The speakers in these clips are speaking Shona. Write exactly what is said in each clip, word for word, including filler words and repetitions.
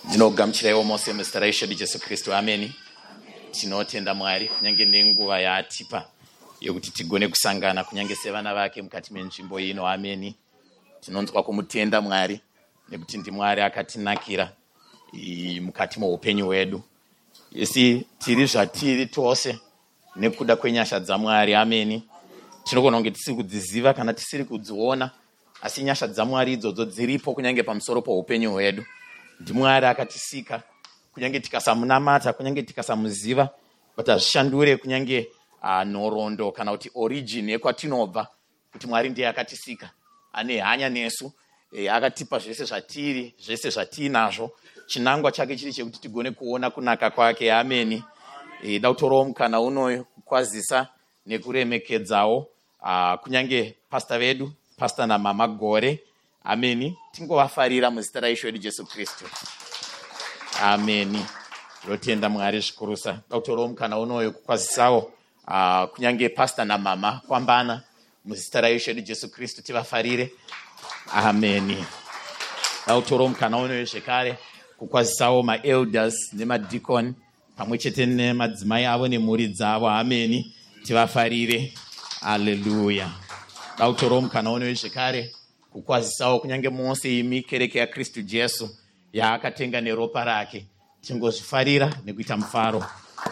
Ndinogamuchirawo mose muzita raIshe Jesu Kristu. Ameni. Tinotenda Mwari kunyange nenguva yaatipa yokuti tigone kusangana kunyange sevana vake mukati menzvimbo ino. Ameni. Tinonzwa kumutenda Mwari nekuti ndi Mwari akatinakira mukati muupenyu hwedu. Yesi tiri zvatiri tose nekuda kwenyasha dzaMwari. Ameni. Tinogona kunge tisiri kudziziva kana tisiri kudziona, asi nyasha dzaMwari idzodzo dziripo kunyange pamusoro poupenyu hwedu. Ndi Mwari akatisika kunyange tikasamunamata, kunyange tikasamuziva, kuti azvishandure kunyange uh, nhoroondo kana kuti origin yekwatinobva, kuti Mwari ndiye akatisika, ane hanya nesu, e, akatipa zvese zvatiri, zvese zvatinazvo, chinangwa chake chiri chekuti tigone kuona kunaka kwake. Ameni. E, dautorowo mukana unoyo kukwazisa nekuremekedzawo uh, kunyange pastor vedu, pastor naMama Gore. Ameni. Tingovafarira muzita raIshe wedu Jesu Kristu. Ameni. Tinotenda Mwari zvikurusa. Dautorowo mukana unoyo kukwazisawo uh, kunyange pastor naMama Kwambana muzita raIshe wedu Jesu Kristu, tivafarire. Ameni. Dautorowo mukana unoyo zvekare kukwazisawo maelders nemadikoni pamwe chete nemadzimai avo nemhuri dzavo. Ameni. Tivafarire. Haleluya. Dautorowo mukana unoyo zvekare kukwazisawo kunyange mose imi kereke yaKristu Jesu yaakatenga neropa rake. Tingozvifarira nekuita mufaro.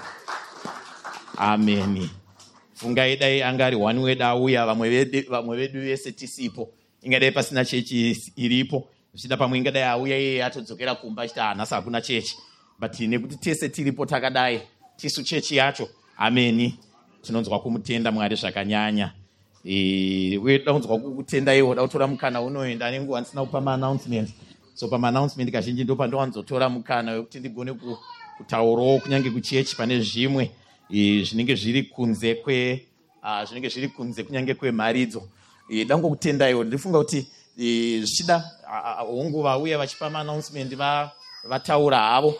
Ameni. Fungai dai angari one wedu auya, vamwe vedu vamwe vedu vese tisipo, ingadai pasina chechi iripo, zvichida pamwe ingadai auya iye atodzokera kumba achiti hanhasi hakuna chechi, but nekuti tese tiripo takadai tisu chechi yacho. Ameni. Tinonzwa kumutenda Mwari zvakanyanya. E, uye daunzwa kukutenda iwo dautora mukana unoyo. Ndane nguva ndisina kupa ma-announcement, so pama-announcement kazhinji ndo pandowanzotora mukana wekuti ndigone kutaurawo kunyange kuchechi pane zvimwe e, zvinenge zviri kunze kwe uh, zvinenge zviri kunze kunyange kwemharidzo. E, dangokutenda iwo ndifunga kuti e, zvichida honguva uye vachipa ma-announcement va, vataura havo.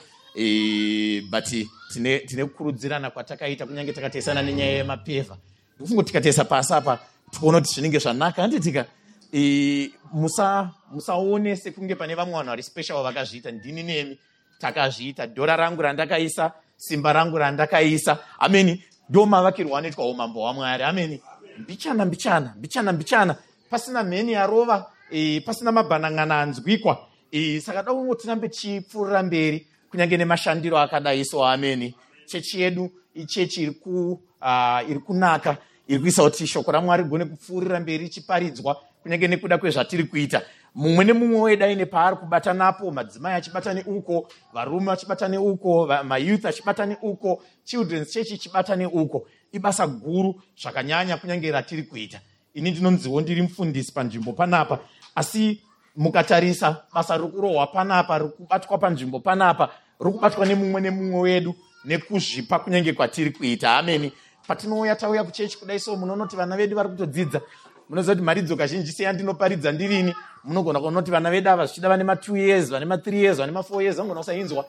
E, but tine, tine kukurudzirana kwatakaita kunyange takatesana nenyaya yemapevha. Ndifunga kuti tikatesa pasi apa tikuona kuti zvinenge zvanaka. Handitika e, musa musaone sekunge pane vamwe vanhu vari special vakazviita. Ndini nemi takazviita. Dhora rangu randakaisa, simba rangu randakaisa. Ameni. Ndo mavakirwo anoitwa umambo hwaMwari. Ameni. Mbichana mbichana mbichana mbichana pasina mheni yarova, e, pasina mabhanang'ana anzwikwa. E, saka daungo tirambe chipfuurira mberi kunyange nemashandiro akadaiso. Ameni. Chechi yedu ichechi iri ku uh, iri kunaka, iri kuisa kuti shoko raMwari rigone kupfuurira mberi richiparidzwa kunyange nekuda kwezvatiri kuita. Mumwe nemumwe wedu aine paari kubata napo, madzimai achibata neuko, varume vachibata neuko, mayouth achibata neuko, children's church ichibata neuko. Ibasa guru zvakanyanya kunyange ratiri kuita. Ini ndinonziwo ndiri mufundisi panzvimbo panapa, asi mukatarisa basa rikurohwa panapa, rikubatwa panzvimbo panapa, rikubatwa nemumwe nemumwe wedu nekuzvipa kunyange kwatiri kuita. Ameni. Patinouya tauya kuchechi kudai so munonoti vana vedu vari kutodzidza. Munoziva kuti maridzo kazhinji seya ndinoparidza ndirini. Munogona kunoti vana vedu ava zvichida vane ma two years, vane ma three years, vane ma four years, vangona usainzwa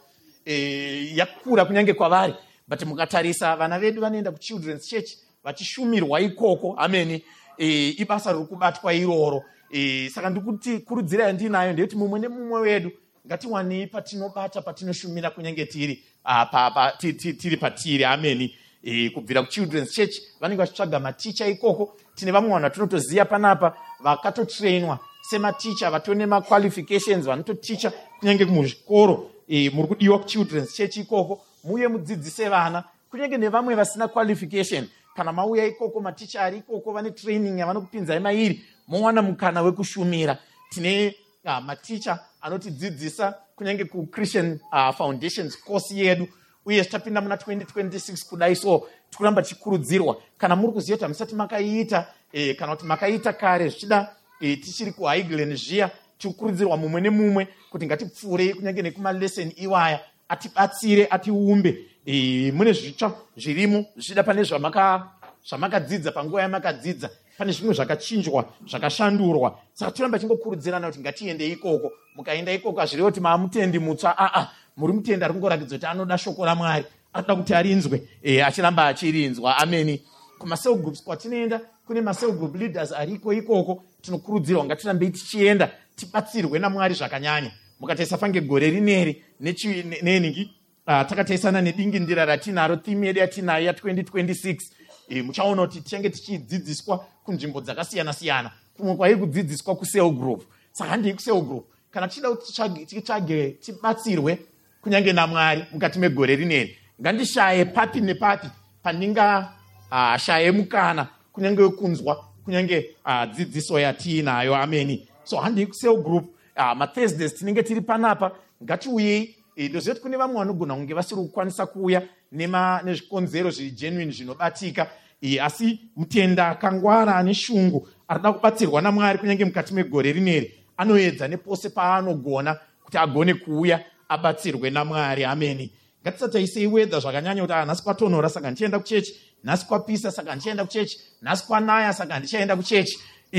e, yakura kunyange kwavari. But mukatarisa vana vedu vanoenda kuchildren's church vachishumirwa ikoko. Ameni. E, ibasa riri kubatwa iroro. E, saka ndikuti kurudzira ndinayo ndeyekuti mumwe nemumwe wedu ngatiwanei patinobata, patinoshumira kunyange tiri uh, pa, pa, tiri, tiri patiri. Ameni. E, kubvira kuchildren's church vanenge vachitsvaga maticha ikoko. Tine vamwe vanhu vatinotoziva panapa vakatotrainwa sematicha, vatone maqualifications, vanototicha kunyange muzvikoro. E, muri kudiwa kuchildren's church ikoko, muye mudzidzise vana kunyange nevamwe vasina qualification. Kana mauya ikoko maticha ari ikoko vane training yavanokupinzai mairi, mowana mukana wekushumira. Tine uh, maticha anotidzidzisa kunyange kuChristian uh, Foundations course yedu. Uye tapinda muna twenty twenty-six kudai so tikuramba chikurudzirwa kana muri kuziva kuti musati makaita e, kana kuti makaita kare zvichida e, tichiri kuHighland zviya, tikurudzirwa mumwe nemumwe kuti ngatipfuurei kunyange nekuma lesson iwaya, atibatsire, atiumbe. E, mune zvitsva zvirimo zvichida pane zvamaka zvamakadzidza panguva yamakadzidza, pane zvimwe zvakachinjwa, zvakashandurwa. Saka tiramba chingokurudzirana kuti ngatiende ikoko. Mukaenda ikoko hazvirevo kuti maamutendi mutsva, a a muri mutenda ari kungoratidza kuti anoda shoko raMwari, anoda kuti arinzwe, e, achiramba achirinzwa. Ameni. Kuma cell groups kwatinoenda kune ma cell group leaders ariko ikoko. Tinokurudzirwa ngatirambei tichienda tibatsirwe naMwari zvakanyanya mukataisa fange gore rineri neningi uh, takataisana nedingindira ratinaro theme yedu yatinayo ya twenty twenty-six e, muchaona kuti tichange tichidzidziswa kunzvimbo dzakasiyana siyana. Kumwe kwairi kudzidziswa kusale group. Saka handei kusale group kana tichida kuti titsvage tibatsirwe kunyange naMwari mukati megore rineri, ngandishaye papi nepapi pandinga uh, shaye mukana kunyange kunzwa kunyange uh, dzidziso yatiinayo. Ameni. So handei kusale group. Uh, maThursdays tinenge tiri panapa, ngatiuyei. E, ndoziva kuti kune vamwe vanogona kunge vasiri kukwanisa kuuya nezvikonzero zviri genuine zvinobatika. E, asi mutenda akangwara ane shungu arida kubatsirwa naMwari kunyange mukati megore rineri anoedza nepose paanogona kuti agone kuuya abatsirwe naMwari. Ameni. Ngatisataisei wedha zvakanyanya kuti nhasi kwatonhora saka ndichaenda kuchechi, nhasi kwapisa saka ndichaenda kuchechi, nhasi kwanaya saka ndichaenda kuchechi.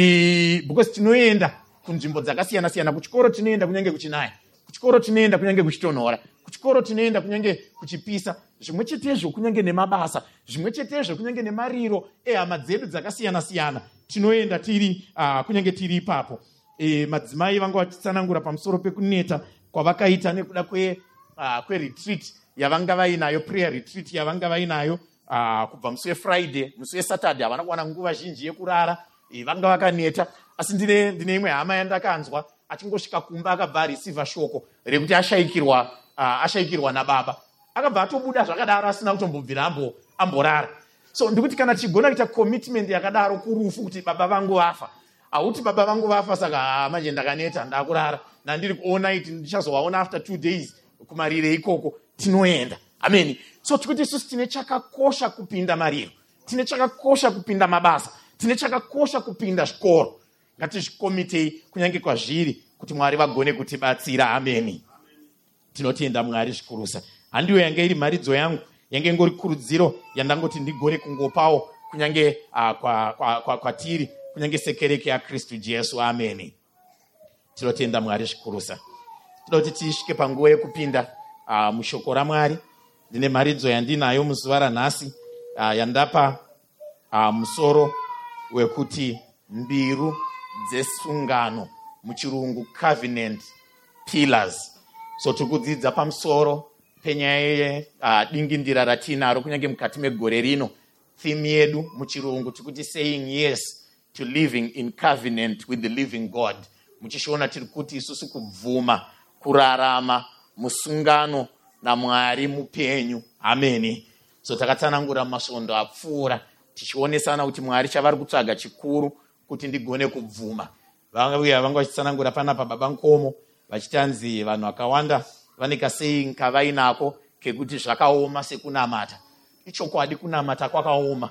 E, because tinoenda kunzvimbo dzakasiyana siyana. Kuchikoro tinoenda kunyange kuchinaya, kuchikoro tinoenda kunyange kuchitonhora, kuchikoro tinoenda kunyange kuchipisa, zvimwe chetezvo kunyange nemabasa, zvimwe chetezvo kunyange nemariro ehama dzedu dzakasiyana siyana tinoenda tiri uh, kunyange tiri ipapo. E, madzimai vanga vachitsanangura pamusoro pekuneta kwavakaita nekuda kwe uh, kweretreat yavanga vainayo, prayer retreat yavanga vainayo uh, kubva musi weFriday, musi weSaturday havana kuwana nguva zhinji yekurara. E, vanga vakaneta. Asi ndine ndine imwe hama yandakanzwa achingosvika kumba akabva areceiva shoko rekuti ashayikirwa uh, ashayikirwa nababa, akabva atobuda zvakadaro asina kutombobvira ambo amborara. So ndikuti kana tichigona kuita commitment yakadaro kurufu kuti baba vangu vafa, hauti baba vangu vafa saka manje ndakaneta ndakurara nandiri kuona iti ndichazowaona after two days kumarire ikoko, tinoenda. Ameni. So tikuti isusu tine chakakosha kupinda mariro, tine chakakosha kupinda mabasa, tine chakakosha kupinda zvikoro. Ngatizvikomitei kunyange kwazviri kuti Mwari vagone kutibatsira. Ameni. Tinotenda Mwari zvikurusa. Handiyo yange iri mharidzo yangu, yange ingori kurudziro yandangoti ndigore kungopawo kunyange uh, kwa, kwa, kwa, kwa tiri kunyange sekereke yaKristu Jesu. Ameni. Tinotenda Mwari zvikurusa. Tinoda kuti tisvike panguva yekupinda uh, mushoko raMwari. Ndine mharidzo yandinayo muzuva ranhasi uh, yandapa uh, musoro wekuti mbiru dzesungano, muchirungu covenant pillars. So tikudzidza pamusoro penyaya ye uh, dingindira ratinaro kunyange mukati megore rino. Theme yedu muchirungu tikuti saying yes to living in covenant with the living God. Muchishona tiri kuti isusu kubvuma kurarama musungano naMwari mupenyu. Ameni. So takatsanangura masvondo apfuura tichionesana kuti Mwari chavari kutsvaga chikuru kuti ndigone kubvuma. Vanga vanga vachitsanangura panapa baba Nkomo vachitanzi vanhu vakawanda vane kasaying kavainako kekuti zvakaoma sekunamata. Ichokwadi, kunamata kwakaoma.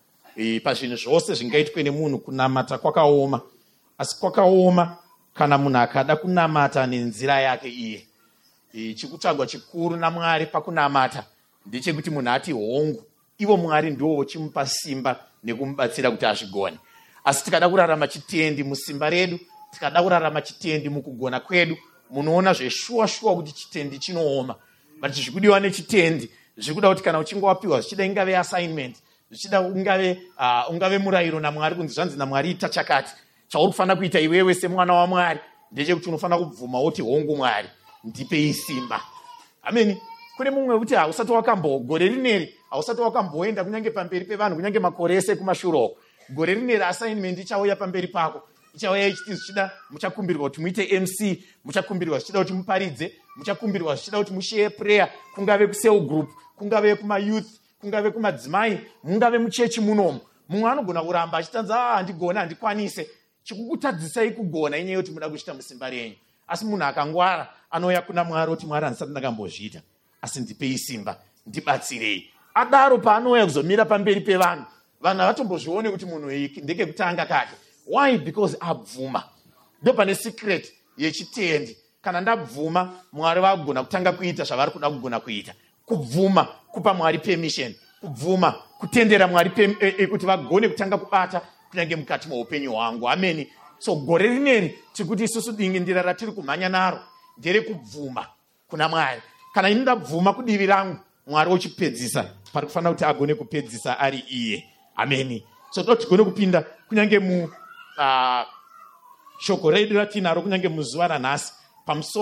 E, pazvinhu zvose zvingaitwe nemunhu kunamata kwakaoma. Asi kwakaoma kana munhu akada kunamata nenzira yake iye. E, chikutsvagwa chikuru naMwari pakunamata ndechekuti munhu ati hongu, ivo Mwari ndiwo vochimupa simba nekumubatsira kuti azvigone. Asi tikada kurarama chitendi musimba redu, tikada kurarama chitendi mukugona kwedu, munoona zveshuwa shuwa kuti chitendi chinooma. But zvikudiwa nechitendi zvikuda kuti kana uchinge wapiwa zvichida ingave assignment, zvichida ungave uh, ungave murayiro naMwari kunzi zvanzi naMwari ita chakati, chauri kufanira kuita iwewe semwana waMwari ndechekuti unofanira kubvuma woti hongu Mwari ndipei simba. Ameni. Kune mumwe kuti hausati wakambogore rineri hausati wakamboenda kunyange pamberi pevanhu kunyange makore ese kumashuroko. Gore rineri assignment ichauya pamberi pako, ichauya ichiti zvichida muchakumbirwa kuti muite M C, muchakumbirwa zvichida kuti muparidze, muchakumbirwa zvichida kuti mushare prayer, kungave kusale group, kungave kuma youth, kungave kumadzimai, mungave muchechi munomu. Mumwe anogona kuramba achitanza ah handigona handikwanise. Chikukutadzisai kugona inyaya yekuti muda kuchita musimba renyu. Asi munhu akangwara anouya kuna Mwari kuti Mwari handisati ndakambozviita, asi ndipei simba, ndibatsirei. Adaro paanouya kuzomira pamberi pevanhu, vanhu havatombozvione kuti munhu iki ndekekutanga kake. Why? Because abvuma. Ndo pane secret yechitendi. Kana ndabvuma, Mwari vagona kutanga kuita zvavari kuda kugona kuita. Kubvuma kupa Mwari permission, kubvuma kutendera Mwari e, e, kuti vagone kutanga kubata kunyange mukati muupenyu hwangu. Ameni. So gore rineri tikuti isusu dingindira ratiri kumhanya naro ndere kubvuma kuna Mwari. Kana ini ndabvuma kudivi rangu, Mwari ochipedzisa pari kufanira kuti agone kupedzisa ari iye. Ameni. So toti tigone kupinda kunyange mu uh, shoko redu ratinaro kunyange muzuva ranhasi pamusoro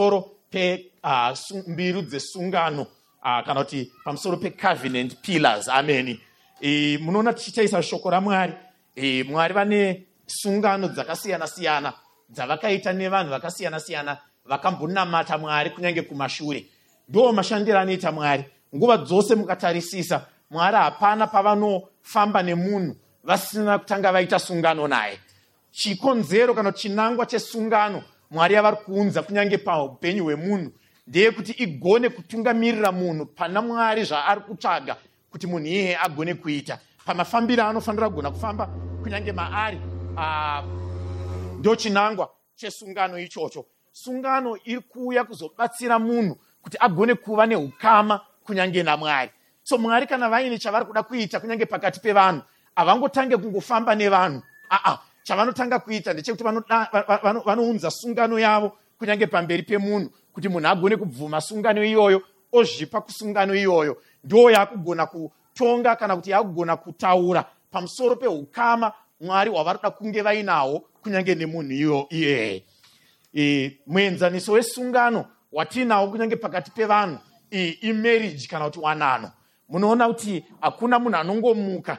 pe uh, mbiru dzesungano uh, kana kuti pamusoro pecovenant pillars. Ameni. E, munoona tichitaisa shoko raMwari, e, Mwari vane sungano dzakasiyana siyana dzavakaita nevanhu vakasiyana siyana vakambonamata Mwari kunyange kumashure. Ndo mashandiro anoita Mwari. Nguva dzose mukatarisisa, Mwari hapana pavanofamba nemunhu vasina kutanga vaita sungano naye. Chikonzero kana chinangwa chesungano Mwari yavari kuunza kunyange paupenyu hwemunhu ndeyekuti igone kutungamirira munhu pana Mwari zvaari kutsvaga kuti munhu iyeye agone kuita. Pamafambiro anofanira kugona kufamba kunyange maari. Uh, ndo chinangwa chesungano ichocho. Sungano iri kuuya kuzobatsira munhu kuti agone kuva neukama kunyange naMwari. So Mwari kana vaine chavari kuda kuita kunyange pakati pevanhu, havangotange kungofamba nevanhu. Ah ah, chavanotanga kuita ndechekuti vanounza sungano yavo kunyange pamberi pemunhu kuti munhu agone kubvuma sungano iyoyo, ozvipa kusungano iyoyo. Ndo yakugona kutonga kana kuti yakugona kutaura pamusoro peukama Mwari hwavari kuda kunge vainawo kunyange nemunhu iyo iyeye. E, muenzaniso wesungano watinawo kunyange pakati pevanhu e, imarriage kana kuti wanano. Munoona kuti hakuna munhu anongomuka.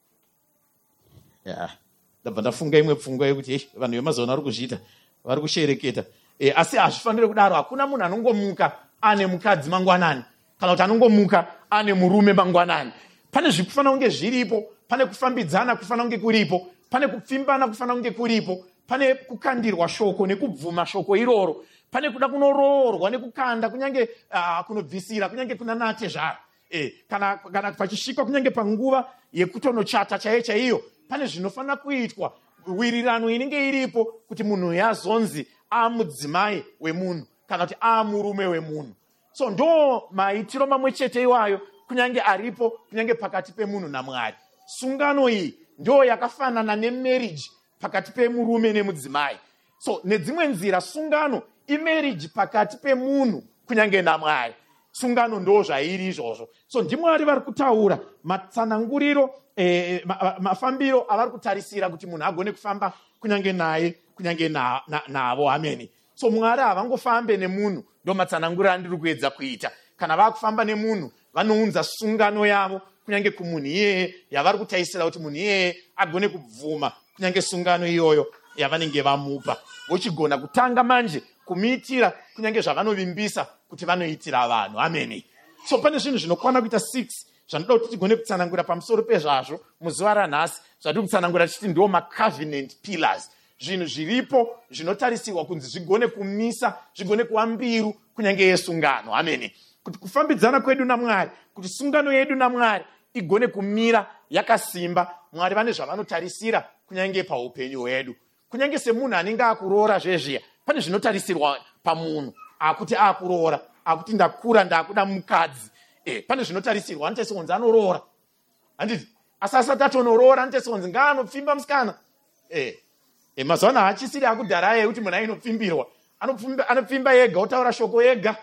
Yeah. Ndabva ndafunga imwe pfungwa yekuti vanhu vemazuva vari kuzviita, vari kushereketa. E, asi hazvifaniri kudaro. Hakuna munhu anongomuka ane mukadzi mangwanani kana kuti anongomuka ane murume mangwanani. Pane zvikufanira kunge zviripo, pane kufambidzana kufanira kunge kuripo, pane kupfimbana kufanira kunge kuripo, pane kukandirwa shoko nekubvuma shoko iroro, pane kuda kunoroorwa nekukanda kunyange uh, kunobvisira kunyange kunanate zvaro. E, kana, kana pachisvika kunyange panguva yekutonochata chaiyo chaiyo, pane zvinofanira kuitwa, wirirano inenge iripo kuti munhu yazonzi amudzimai wemunhu kana kuti amurume wemunhu. So ndo maitiro mamwe chete iwayo kunyange aripo kunyange pakati pemunhu naMwari. Sungano iyi ndo yakafanana nemarriage pakati pemurume nemudzimai. So nedzimwe nzira sungano imarriage pakati pemunhu kunyange naMwari. Sungano ndo zvairi izvozvo. So ndiMwari vari kutaura matsananguriro, eh, ma, mafambiro avari kutarisira kuti munhu agone kufamba kunyange naye kunyange navo na, na, ameni. So Mwari havangofambe nemunhu, ndo matsananguriro andiri kuedza kuita. Kana vakufamba nemunhu vanounza sungano yavo kunyange kumunhu iyeye yavari kutaisira kuti munhu iyeye agone kubvuma kunyange sungano iyoyo yavanenge vamupa. Vochigona kutanga manje kumiitira kunyange zvavanovimbisa kuti vanoitira vanhu. Ameni. So pane zvinhu zvinokwana kuita six zvanoda kuti tigone kutsanangura pamusoro pezvazvo muzuva ranhasi, zvatiri kutsanangura tichiti ndo macovenant pillars. Zvinhu zviripo zvinotarisirwa kunzi zvigone kumisa, zvigone kuva mbiru kunyange yesungano. Ameni. Kuti kufambidzana kwedu naMwari, kuti sungano yedu naMwari igone kumira yakasimba, Mwari vane zvavanotarisira kunyange paupenyu hwedu. Kunyange semunhu anenge akuroora zvezviya, pane zvinotarisirwa pamunhu akuti akuroora, akuti ndakura ndakuda mukadzi. Eh, pane zvinotarisirwa, anotarisirwa kunzi anoroora. Handiti? Asi asati atonoroora anotarisirwa kunzi ngaanopfimba musikana. Eh, eh, mazuva ano haachisiri akudhara yekuti munhu ainopfimbirwa. Anopfimba, anopfimba yega, otaura shoko yega.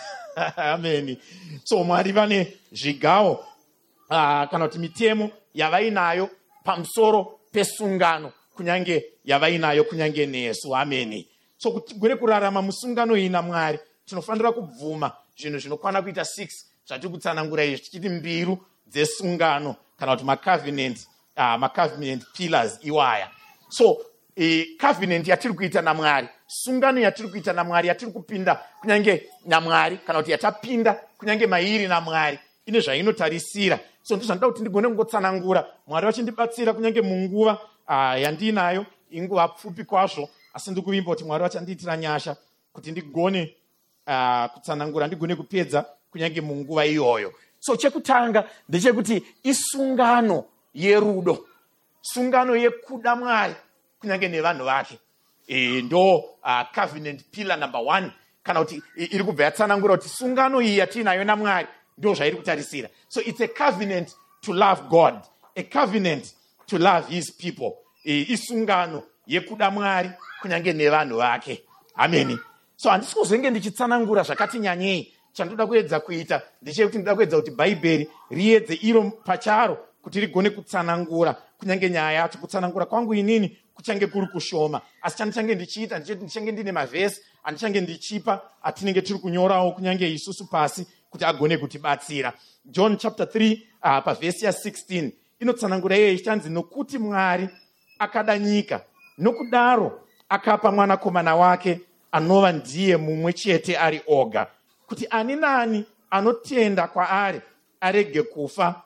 Ameni. So Mwari vane zvigawo uh, kana kuti mitemo yavainayo pamusoro pesungano kunyange yavainayo kunyange nesu. Ameni. So kuti tigone kurarama musungano iyi naMwari tinofanira kubvuma zvinhu zvinokwana kuita six zvatiri kutsanangura izvi tichiti mbiru dzesungano kana kuti macovenant uh, macovenant pillars iwaya. So e, covenant yatiri kuita naMwari, sungano yatiri kuita naMwari, yatiri kupinda kunyange naMwari kana kuti yatapinda kunyange mairi naMwari, ine zvainotarisira. So ndizvanoda kuti ndigone kungotsanangura. Mwari vachindibatsira kunyange munguva uh, yandinayo, inguva pfupi kwazvo, asi ndikuvimba kuti Mwari vachandiitira nyasha kuti ndigone uh, kutsanangura, ndigone kupedza kunyange munguva iyoyo. So chekutanga ndechekuti isungano yerudo, sungano yekuda Mwari kunyange nevanhu vake. E, ndo uh, covenant pillar number one, kana kuti iri kubva yatsanangura kuti sungano iyi yatinayo naMwari ndo zvairi kutarisira. So it's a covenant to love God, a covenant to love his people. E, isungano yekuda Mwari kunyange nevanhu vake. Ameni. So handisi kuzenge ndichitsanangura zvakati nyanyei. Chandoda kuedza kuita ndechekuti ndoda kuedza kuti bhaibheri riedze iro pacharo kuti rigone kutsanangura kunyange nyaya yacho kutsanangura kwangu inini kuchange kuri kushoma, asi chandichange ndichiita ndichange ndine mavhesi andichange ndichipa atinenge tiri kunyorawo kunyange isusu pasi kuti agone kutibatsira. John chapter three uh, pavhesi ya sixteen inotsanangura iye ichanzi nokuti Mwari akada nyika nokudaro akapa mwanakomana wake anova ndiye mumwe chete ari oga, kuti ani nani anotenda kwaari arege kufa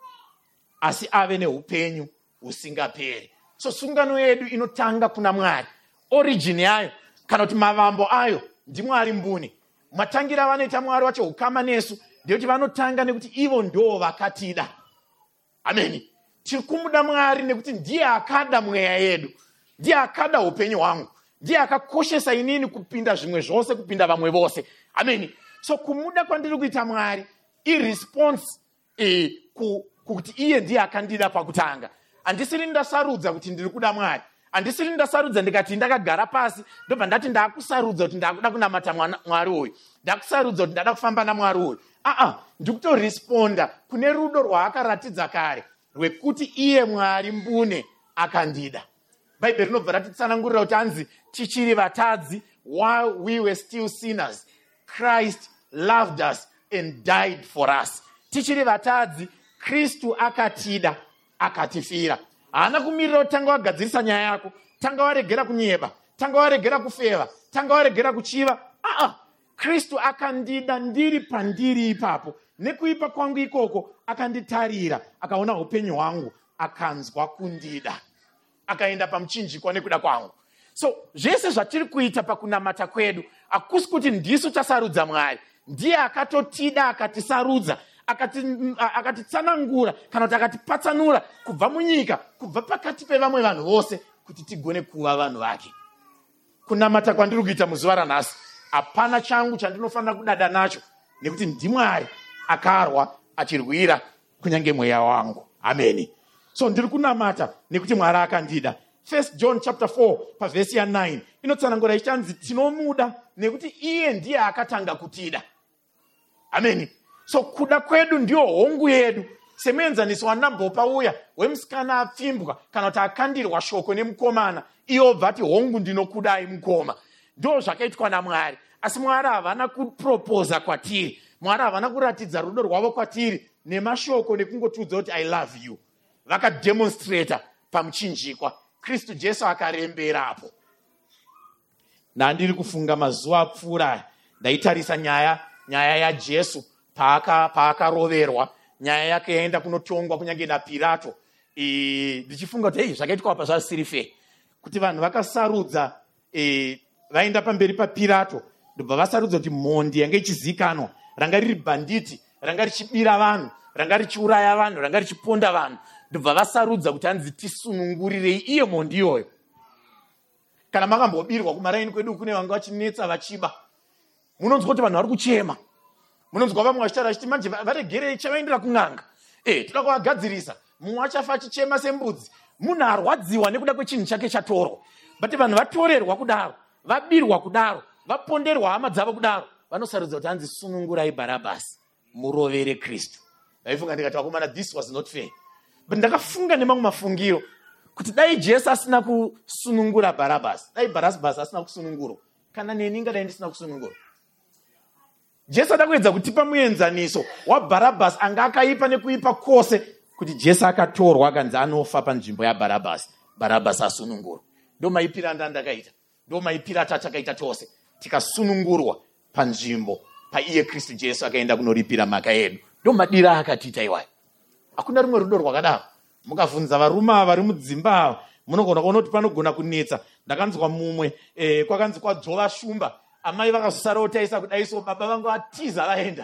asi ave neupenyu husingaperi. So sungano yedu inotanga kuna Mwari. Origin yayo kana kuti mavambo ayo ndiMwari mbune. Matangira vanoita Mwari wacho ukama nesu ndekuti vanotanga nekuti ivo ndo vakatida. Amen. Tiri kumuda Mwari nekuti ndiye akada mweya yedu, ndiye akada upenyu hwangu, ndiye akakoshesa inini kupinda zvimwe zvose, kupinda vamwe vose. Amen. So kumuda kwandiri kuita Mwari iresponse eh, ku, kuti iye ndiye akandida pakutanga. Andisiri ndasarudza kuti ndiri kuda Mwari. Andisiri ndasarudza ndikati ndakagara pasi ndobva ndati ndakusarudza kuti ndakuda kunamata Mwari uyu, ndakusarudza kuti ndada kufamba naMwari uyu. Ah ah, ndikutoresponda kune rudo rwaakaratidza kare rwekuti iye Mwari mbune akandida. Bhaibheri rinobva ratitsanangurira kuti anzi tichiri vatadzi, while we were still sinners, Christ loved us and died for us. Tichiri vatadzi, Kristu akatida akatifira. Haana kumirira kuti tanga wagadzirisa nyaya yako, tanga waregera kunyeba, tanga waregera kufeva, tanga waregera kuchiva. Ah ah, Kristu akandida ndiri pandiri ipapo, nekuipa kwangu ikoko akanditarira, akaona upenyu hwangu, akanzwa kundida, akaenda pamuchinjikwa nekuda kwangu. So zvese zvatiri kuita pakunamata kwedu hakusi kuti ndisu tasarudza Mwari, ndiye akatotida akatisarudza, akatitsanangura kana kuti akatipatsanura kubva munyika, kubva pakati pevamwe vanhu vose kuti tigone kuva vanhu vake. Kunamata kwandiri kuita muzuva ranhasi hapana changu chandinofanira kudada nacho, nekuti ndiMwari akarwa achirwira kunyange mweya wangu. Amen. So ndiri kunamata nekuti Mwari akandida. First John chapter four pavhesi ya nine inotsanangura ichanzi tinomuda nekuti iye ndiye akatanga kutida. Amen. So kuda kwedu ndio hongu yedu, semuenzaniso wanambopa uya wemusikana apfimbwa kana kuti akandirwa shoko nemukomana, iyo bvati hongu ndinokudai mukoma. Ndo zvakaitwa naMwari, asi Mwari havana kuproposa kwatiri, Mwari havana kuratidza rudo rwavo kwatiri nemashoko nekungotudza kuti I love you. Vakademonstrata pamuchinjikwa, Kristu Jesu akaremberapo. Nandiri kufunga mazuva apfuura ndaitarisa nyaya nyaya yaJesu paaka paakaroverwa, nyaya yake yaenda kunotongwa kunyange naPirato. E, ndichifunga kuti hey, zvakaitwa apa zvasiri fe kuti vanhu vakasarudza e, vaenda pamberi paPirato ndobva vasarudza kuti mhondi yange ichizikanwa, ranga riri bhanditi, ranga richibira vanhu, ranga richiuraya vanhu, ranga richiponda vanhu, ndobva vasarudza kuti hanzi tisunungurirei iye mhondi iyoyo. Kana makambobirwa kumaraini kwedu kune vanga vachinetsa vachiba, munonzwa kuti vanhu vari kuchema, munonzwa vamwe vachitaura vachiti manje varegerei chavaendera kun'anga, eh toda kuvagadzirisa, mumwe achafa achichema sembudzi, munhu arwadziwa nekuda kwechinhu chake chatorwa. But vanhu vatorerwa kudaro, vabirwa kudaro, vaponderwa hama dzavo kudaro, vanosarudza kuti hanzi sunungurai Bharabhasi murovere Kristu. Ndaifunga ndikati vakomana, this was not fair. But ndakafunga nemamwe mafungiro kuti dai Jesu asina kusunungura Bharabhasi, dai Bharabhasi asina kusunungurwa, kana neni ngadai ndisina kusunungurwa. Jesu adakuedza kutipa muenzaniso waBharabhasi anga akaipa nekuipa kwose, kuti Jesu akatorwa akanzi anofa panzvimbo yaBharabhasi, Bharabhasi asunungurwa. Ndo maipira ndandakaita, ndo maipira tatakaita tose, tikasunungurwa panzvimbo paiye Kristu Jesu akaenda kunoripira mhaka yedu. Ndo madira akatiita iwayo. Hakuna rumwe rudo rwakadaro. Mukavhunza varume ava vari mudzimba ava, munogona kuona kuti panogona kunetsa. Ndakanzwa mumwe eh, kwakanzi kwadzova shumba, amai vakazosara otaisa kudaiso, baba vangu atiza vaenda.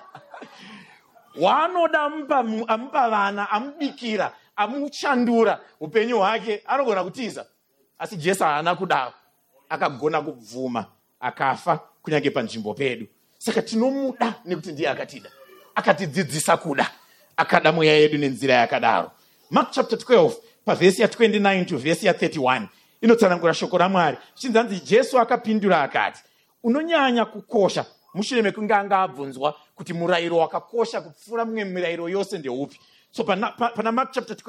Wanoda amupa, amupa vana, amubikira, amuchandura upenyu hwake, anogona kutiza. Asi Jesu haana kudaro, akagona kubvuma, akafa kunyange panzvimbo pedu. Saka tinomuda nekuti ndiye akatida, akatidzidzisa kuda, akada mweya yedu nenzira yakadaro. Mark chapter twelve pavhesi ya twenty-nine to vhesi ya thirty-one inotsanangura shoko raMwari. Chinzanzi Jesu akapindura akati, unonyanya kukosha mushure mekunge anga abvunzwa kuti murayiro wakakosha kupfuura mimwe mirayiro yose ndeupi. So pana, pana Mark chapter twelve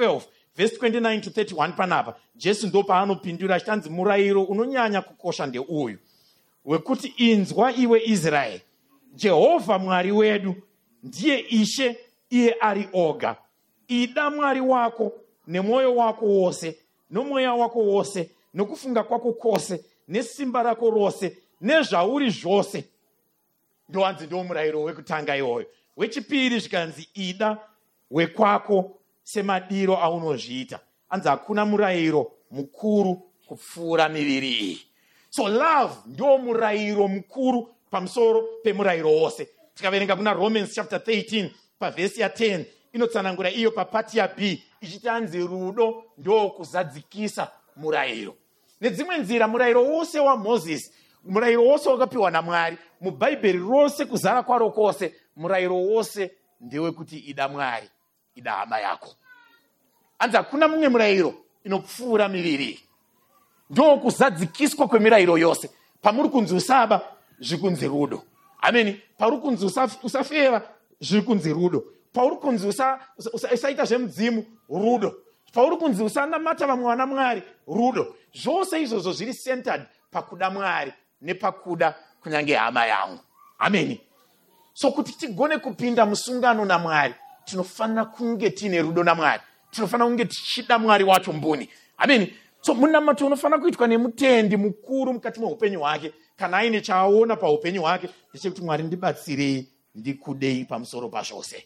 Verse twenty-nine to thirty-one panapa, Jesu ndo paanopindura achitanzi murayiro unonyanya kukosha ndeuyu, wekuti inzwa iwe Israeli, Jehovha Mwari wedu ndiye Ishe, iye ari oga. Ida Mwari wako nemwoyo wako wose, nomweya wako wose, nokufunga kwako kwose, nesimba rako rose, nezvauri zvose. Ndo anzi ndo murayiro wekutanga iwoyo. Wechipiri zvikanzi ida wekwako semadiro aunozviita. Anzi hakuna murayiro mukuru kupfuura miviri iyi. So love ndo murayiro mukuru pamusoro pemurayiro wose. Tikaverenga kuna Romans chapter thirteen pavhesi ya ten inotsanangura iyo papati ya B ichitanzi rudo ndo kuzadzikisa murayiro. Nedzimwe nzira murayiro wose waMoses, murayiro wose wakapiwa naMwari, mubhaibheri rose kuzara kwaro kwose, murayiro wose ndewekuti ida Mwari, ida hama yako. Anzi hakuna mumwe murayiro inopfuura miviri. Ndo kuzadzikiswa kwemirayiro yose. Pamuri kunzi usaba, zvikunzi rudo. Ameni. Pauri kunzi usafeva, zvikunzi rudo. Pauri kunzi usaita zvemudzimu, rudo. Pauri kunzi usanamata vamwe vana Mwari, rudo. Zvose izvozvo zviri centered pakuda Mwari nepakuda kunyange hama yangu. Ameni. So kuti tigone kupinda musungano naMwari, tinofanira kunge tine rudo naMwari. Tinofanira kunge tichida Mwari wacho mbuni. Ameni. So munamato unofanira kuitwa nemutendi mukuru mukati meupenyu hwake, kana aine chaaona paupenyu hwake, ndechekuti Mwari ndibatsirei, ndikudei pamusoro pazvose.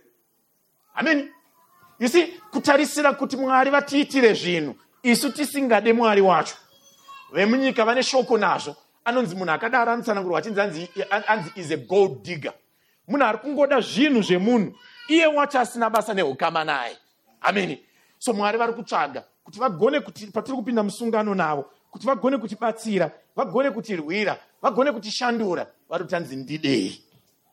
Amen. You see, kutarisira kuti Mwari vatiitire zvinhu isu tisingade Mwari wacho. Vemunyika vane shoko nazvo. Anonzi munhu akadaro anotsanangurwa achinzi anzi, anzi is a gold digger. Munhu ari kungoda zvinhu zvemunhu, iye wacho asina basa neukama naye. Amen. So Mwari vari kutsvaga kuti vagone kuti patiri kupinda musungano navo, kuti vagone kutibatsira, vagone kutirwira, vagone kutishandura, vari kutanzi ndidei.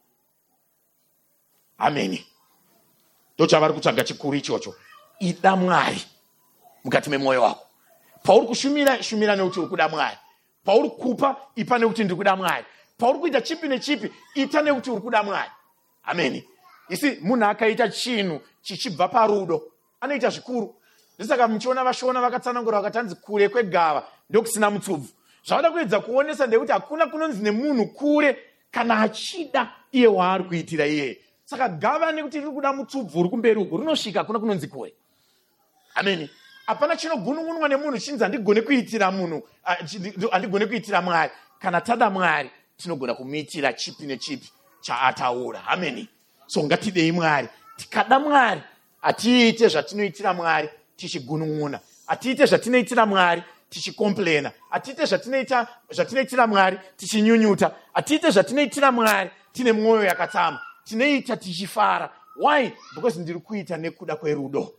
Amen. Ndochavari kutsvaga chikuru ichocho. Ida Mwari mukati memwoyo wako. Pauri kushumira, shumira nekuti uri kuda Mwari. Pauri kupa, ipa nekuti ndiri kuda Mwari. Pauri kuita chipi nechipi, ita nekuti uri kuda Mwari. Amen. Isi munhu akaita chinhu chichibva parudo, anoita zvikuru. Ndisaka muchiona vashona vakatsanangura vakatanzi kure kwegava ndokusina mutsubvu. Zvavada kuedza kuonesa ndekuti hakuna kunonzi nemunhu kure kana achida iye waari kuitira iye. Saka gava nekuti riri kuda mutsubvu uri kumberi uku rinosvika hakuna kunonzi kure. Amen. Hapana chinogunungunwa nemunhu chinzi handigone kuitira munhu, handigone kuitira Mwari. Kana tada Mwari, tinogona kumuitira chipi nechipi chaataura. Amen. So ngatidei Mwari. Tikada Mwari, atiite zvatinoitira Mwari tichigunun'una. Atiite zvatinoitira Mwari tichikomplena. Atiite zvatinoita zvatinoitira Mwari tichinyunyuta. Atiite zvatinoitira Mwari tine mwoyo yakatama. Tinoita tichifara. Why? Because ndiri kuita nekuda kwerudo.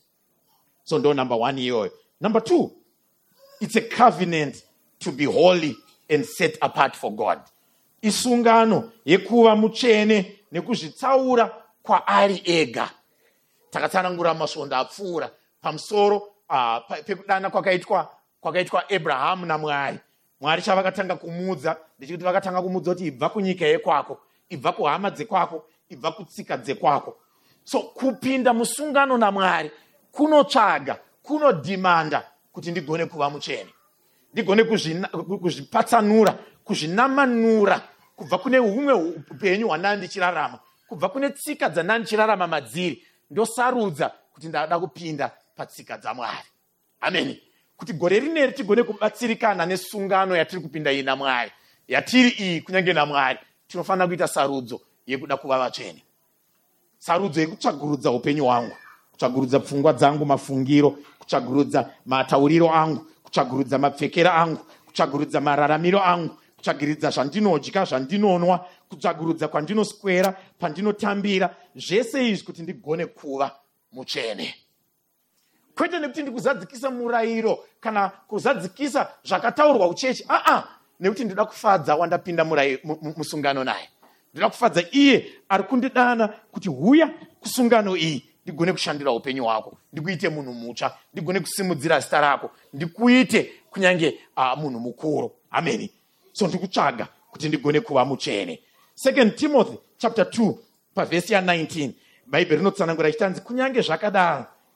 So ndo number one iyoyo. Number two, it's a covenant to be holy and set apart for God. Isungano yekuva mutsvene nekuzvitsaura kwaari ega. Takatsanangura masvondo apfuura pamusoro uh, pekudana kwakaitwa kwakaitwa Abraham naMwari. Mwari chavakatanga kumudza ndechikuti vakatanga kumudza kuti ibva kunyika yekwako, ibva kuhama dzekwako, ibva kutsika dzekwako. So kupinda musungano naMwari kunotsvaga, kunodhimanda kuti ndigone kuva mutsvene, ndigone kuzvipatsanura, kuzvinamanura kubva kune humwe upenyu hwandanga ndichirarama, kubva kune tsika dzandanga ndichirarama madziri, ndosarudza kuti ndada kupinda patsika dzaMwari. Amen. Kuti gore rineri tigone kubatsirikana nesungano yatiri kupinda iyi naMwari, yatiri iyi kunyange naMwari, tinofanira kuita sarudzo yekuda kuva vatsvene. Sarudzo yekutsvagurudza upenyu hwangu, kutsvagurudza pfungwa dzangu, mafungiro, kutsvagurudza matauriro angu, kutsvagurudza mapfekero angu, kutsvagurudza mararamiro angu, kutsvagurudza zvandinodya, zvandinonwa, kutsvagurudza kwandinoswera, pandinotambira, zvese izvi kuti ndigone kuva mutsvene. Kwete nekuti ndikuzadzikisa murayiro kana kuzadzikisa zvakataurwa uchechi. Ah ah, nekuti ndinoda kufadza wandapinda musungano naye. Ndinoda kufadza iye ari kundidana kuti huya kusungano iyi, ndigone kushandira upenyu hwako, ndikuite munhu mutsva, ndigone kusimudzira zita rako, ndikuite kunyange uh, munhu mukuru. Amen. So ndikutsvaga kuti ndigone kuva mutsvene. Second Timothy chapter two pavhesi ya nineteen, Bhaibheri rinotsanangura ichitanzi kunyange zvakadaro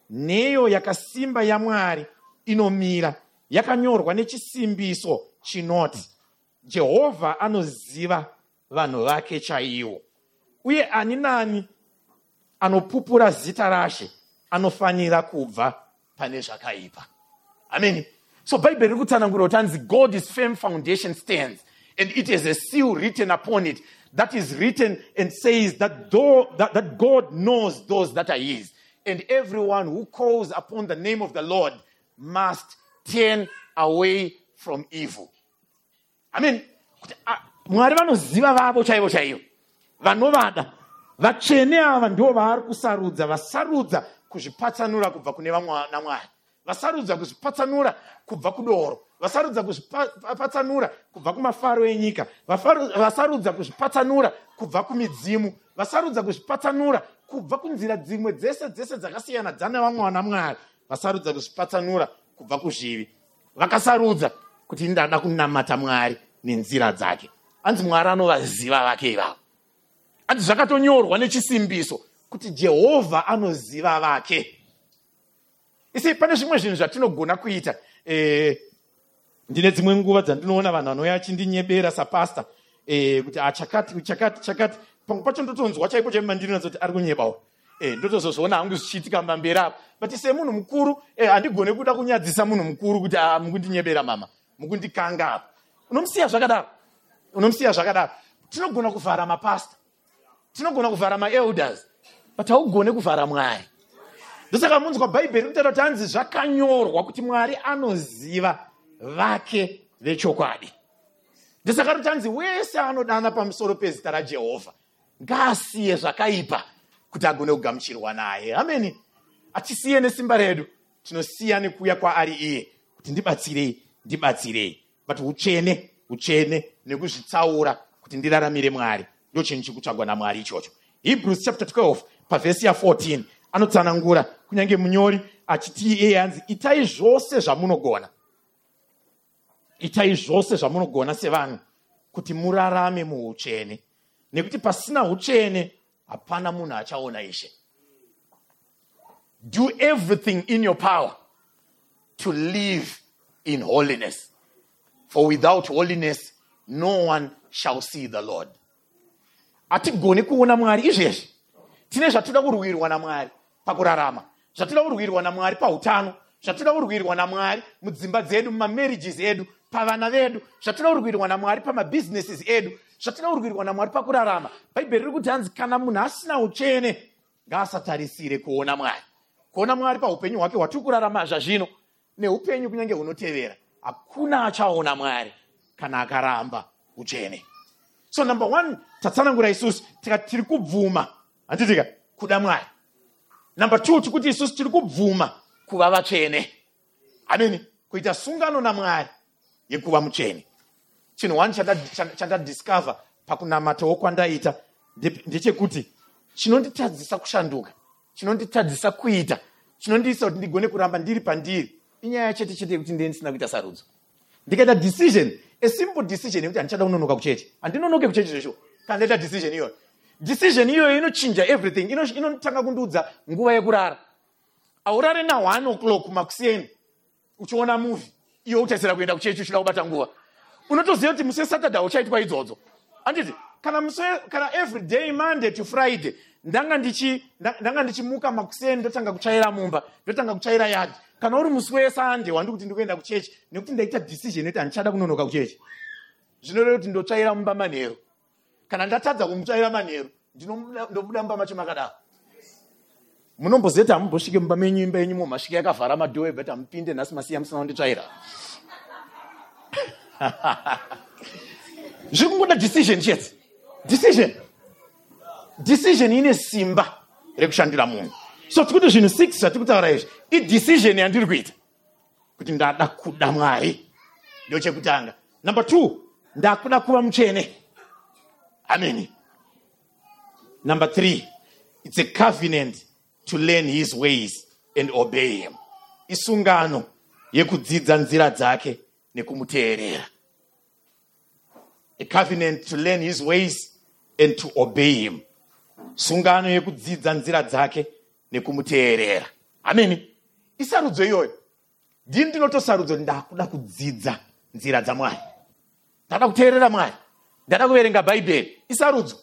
nheyo yakasimba yaMwari inomira, yakanyorwa nechisimbiso chinoti, Jehovha anoziva vanhu vake chaivo, uye ani nani anopupura zita rashe anofanira kubva pane zvakaipa. Amen. So Bible riri kutsanangura kuti anzi God's firm foundation stands, and it is a seal written upon it that is written and says that, though, that, that God knows those that are his, and everyone who calls upon the name of the Lord must turn away from evil. Amen. Mwari vanoziva vavo chaivo chaivo, vanovada, vatsvene ava ndo vaari kusarudza, vasarudza kuzvipatsanura kubva kune vaMwari, vasarudza kuzvipatsanura kubva kudoro, vasarudza kuzvipatsanura kubva kumafaro enyika, vasarudza kuzvipatsanura kubva kumidzimu, vasarudza kuzvipatsanura kubva kunzira dzimwe dzese dzese dzakasiyana dzana vamwana Mwari, vasarudza kuzvipatsanura kubva kuzvivi, vakasarudza kuti ndada kunamata Mwari nenzira dzake. Anzi Mwari anovaziva vake ivavo. Anzi zvakatonyorwa nechisimbiso kuti Jehovha anoziva vake. Isi pane zvimwe zvinhu zvatinogona kuita. Eh, ndine dzimwe nguva dzandinoona vanhu vanouya vachindinyebera sapasta eh, kuti achakati chakati chakati pamwe pacho ndotonzwa chaipo chaipo ndinoona kuti ari kunyebawo. Eh, ndotozozviona hangu zvichiitika mbamberi apo. But semunhu mukuru eh, handigone kuda kunyadzisa munhu mukuru kuti ah, mukundinyebera mama, mukundikanga apo. Unomsiya zvakadaro. Unomsiya zvakadaro. Tinogona kuvhara mapasta, tinogona kuvhara maelders, but haugone kuvhara Mwari. Ndosaka munzwa Bhaibheri rinotaura kuti hanzi zvakanyorwa kuti Mwari anoziva vake vechokwadi. Ndosaka kuti hanzi wese anodana pamusoro pezita raJehovha ngaasiye zvakaipa kuti agone kugamuchirwa naye. Amen. Atisiye nesimba redu, tinosiya nekuuya kwaari iye kuti ndibatsirei, ndibatsirei. But uchene, uchene nekuzvitsaura kuti ndiraramire Mwari ndo chinhu chikutsvagwa naMwari ichocho. Hebrews chapter twelve pavhesi ya fourteen anotsanangura kunyange munyori achiti iye hanzi itai zvose zvamunogona, itai zvose zvamunogona sevanhu kuti murarame muuchene, nekuti pasina uchene hapana munhu achaona Ishe. Do everything in your power to live in holiness, for without holiness no one shall see the Lord. Hatigoni kuona Mwari izvezvi. Tine zvatoda kurwirwa naMwari pakurarama, zvatoda kurwirwa naMwari pautano, zvatoda kurwirwa naMwari mudzimba dzedu, mumamarriages edu, pavana vedu, zvatoda kurwirwa naMwari pamabusinesses edu, zvatoda kurwirwa naMwari pakurarama. Bhaibheri riri kuti hanzi kana munhu asina uchene ngaasatarisire kuona Mwari. Kuona Mwari paupenyu hwake hwatiri kurarama zvazvino neupenyu kunyange hunotevera, hakuna achaona Mwari kana akaramba uchene. So number one, tatsanangura isusu tikati tiri kubvuma, handitika kuda Mwari. Number two, tikuti isusu tiri kubvuma kuva vatsvene. Amen. Kuita sungano naMwari yekuva mutsvene. Chinhu one chandadiscover pakunamatawo kwandaita ndechekuti chinonditadzisa kushanduka, chinonditadzisa kuita, chinondiisa kuti ndigone kuramba ndiri pandiri inyaya chete chete kuti ndiye ndisina kuita sarudzo. Ndikaita decision, a simple decision yekuti handichada kunonoka kuchechi, handinonoke kuchechi zvesho kana ndaita decision iyoyo. Decision iyoyo inochinja everything. Inotanga kundudza nguva yekurara. Aurare na one o'clock makuseni uchiona movie, iyo utaisira kuenda kuchechi uchida kubata nguva. Unotoziva kuti musi Saturday uchaitwa idzodzo. Handiti kana musi kana every day Monday to Friday ndanga ndichi ndanga ndichimuka makuseni ndotanga kuchaira mumba, ndotanga kuchaira yard. Kana uri musi weSunday wandi kuti ndikuenda kuchechi nekuti ndaita decision kuti handichada kunonoka kuchechi, zvinoreva kuti ndotsvaira mumba manheru. Kana ndatadza kumutsvaira manheru ndinobuda mumba macho makadaro. Munomboziva kuti hamumbosvike mumba menyu imba yenyu masvike yakavhara madhoo ebhati hamupinde nhasi masiya musina kunditsvaira. Zviri kungoda decision chete. Decision. Decision ine simba rekushandira munhu. So tikuti zvinhu six zvatikutaura izvi idecision yandiri kuita kuti ndada kuda Mwari, ndo chekutanga. Number two, ndakuda kuva mutsvene. Amen. Number three, it's a covenant to learn his ways and obey him. Isungano yekudzidza nzira dzake nekumuteerera. A covenant to learn his ways and to obey him. Sungano yekudzidza nzira dzake nekumuteerera. Ameni. Isarudzo iyoyo. Ndini ndinotosarudzo ndakuda kudzidza nzira dzaMwari. Ndada kuteerera Mwari. Ndada kuverenga Bhaibheri. Isarudzo.